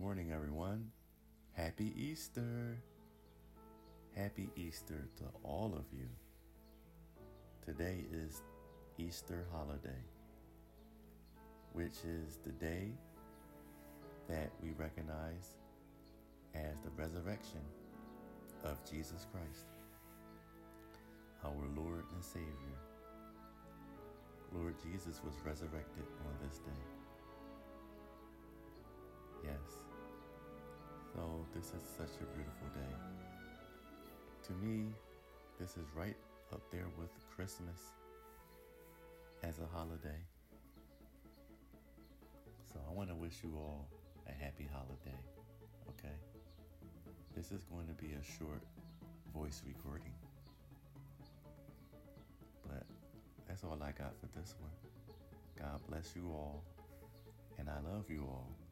morning, everyone. Happy Easter. Happy Easter to all of you. Today is Easter holiday, which is the day that we recognize as the resurrection of Jesus Christ, our Lord and Savior. Lord Jesus was resurrected on this day. Yes. So this is such a beautiful day. To me, this is right up there with Christmas as a holiday. So I want to wish you all a happy holiday, okay? This is going to be a short voice recording, but that's all I got for this one. God bless you all, and I love you all.